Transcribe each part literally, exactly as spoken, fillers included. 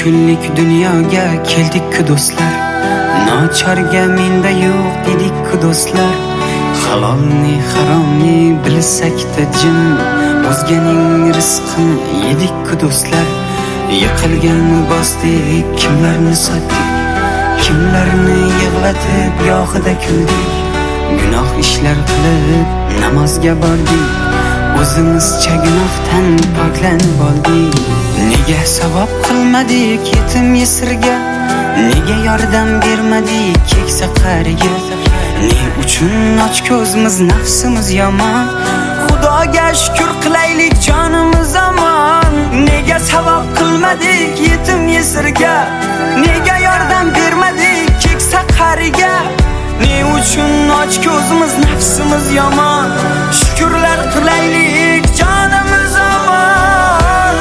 kunlik dunyoga keldik-ku do'stlar, nocharga menda yo'q dedik-ku do'stlar. Halolni haromni bilsak-da jim, o'zganing rizqini yedik-ku do'stlar. Yiqilganni bosdik, kimlarni sotdik, kimlarni yig'latib gohida kuldik. Gunoh ishlar qilib namozga bordik, o'zimizcha gunohdan poklanib oldik. Nega savob qilmadik yetim yesirga, nega yordam bermadik keksa qariga? Ne uchun och ko'zimiz nafsimiz yomon, Xudoga shukr qilaylik jonimiz omon. Nega savob qilmadik yetim yesirga, nega yordam bermadik keksa qariga? Ne uchun och ko'zimiz nafsimiz yomon, shukrlar qilaylik jonimiz omon.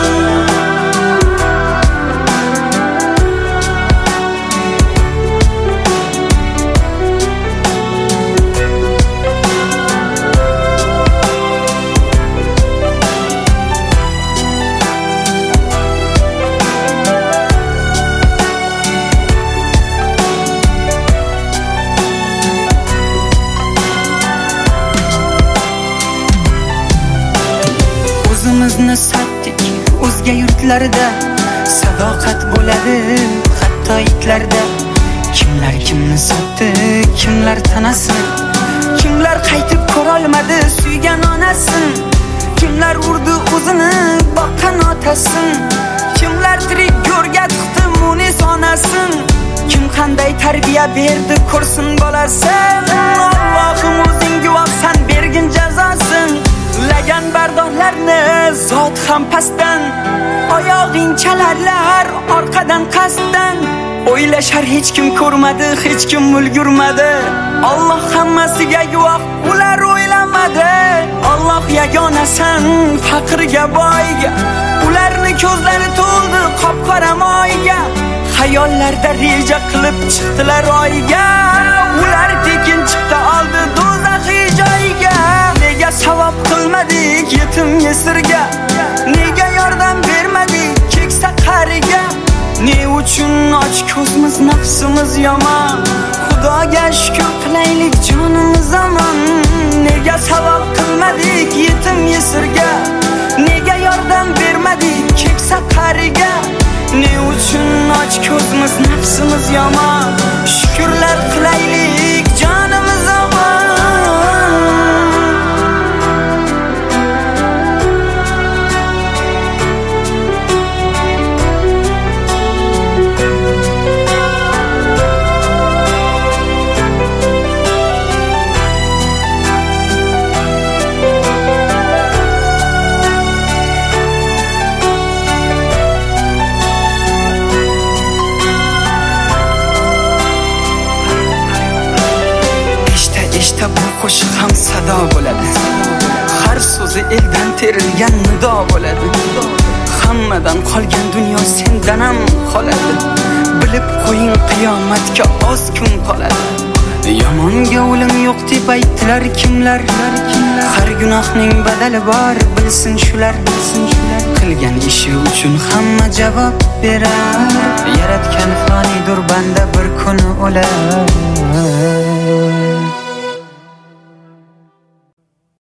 O'zimizni satdik o'zga yurtlarda, sadoqat bo'ladi hatto itlarda. Kimlar kimni sotdi, kimlar tanasini, kimlar qaytib ko'rolmadi suygan onasin, kimlar urdi o'zini boqqan otasin, kimlar tirik go'rga tiqdi munis onasin, kim qanday tarbiya berdi ko'rsin bolasin. Allohim o'zing guvohsan, bergin jazosin. Lagan bardorlarni zot ham pastdan, oyog'ing chalarlar orqadan qasddan. O'ylashar hech kim ko'rmadi, hech kim ulgurmadi. Alloh hammasiga guvoh, ular o'ylamadi. Alloh yagonasan faqirga boyga, ularni ko'zlari to'ldi qop-qora moyga. Xayollarda reja qilib chiqdilar oyga, ular tekin chiqdi oldi do'zaxiy joyga. Nega savob qilmadik yetim yesirga, nega yordam bermadik keksa qariga? Ne uchun och ko'zimiz nafsimiz yomon, Xudoga shukr qilaylik jonimiz omon. Nega savob qilmadik yetim yesirga, nega yordam bermadik keksa qariga? Ne uchun och ko'zimiz nafsimiz yomon, shukrlar qilaylik jonimiz omon. Bu qo'shiq ham sado bo'ladi, har so'zi eldan terilgan nido bo'ladi. Hammadan qolgan dunyo sendan ham qoladi, bilib qo'ying qiyomatga oz kun qoladi. Yomonga o'lim yo'q deb aytdilar kimlar, har gunohning badali bor bilsin shular. Qilgan ishi uchun hamma javob berar, yaratgan fanidur banda bir kun o'lar.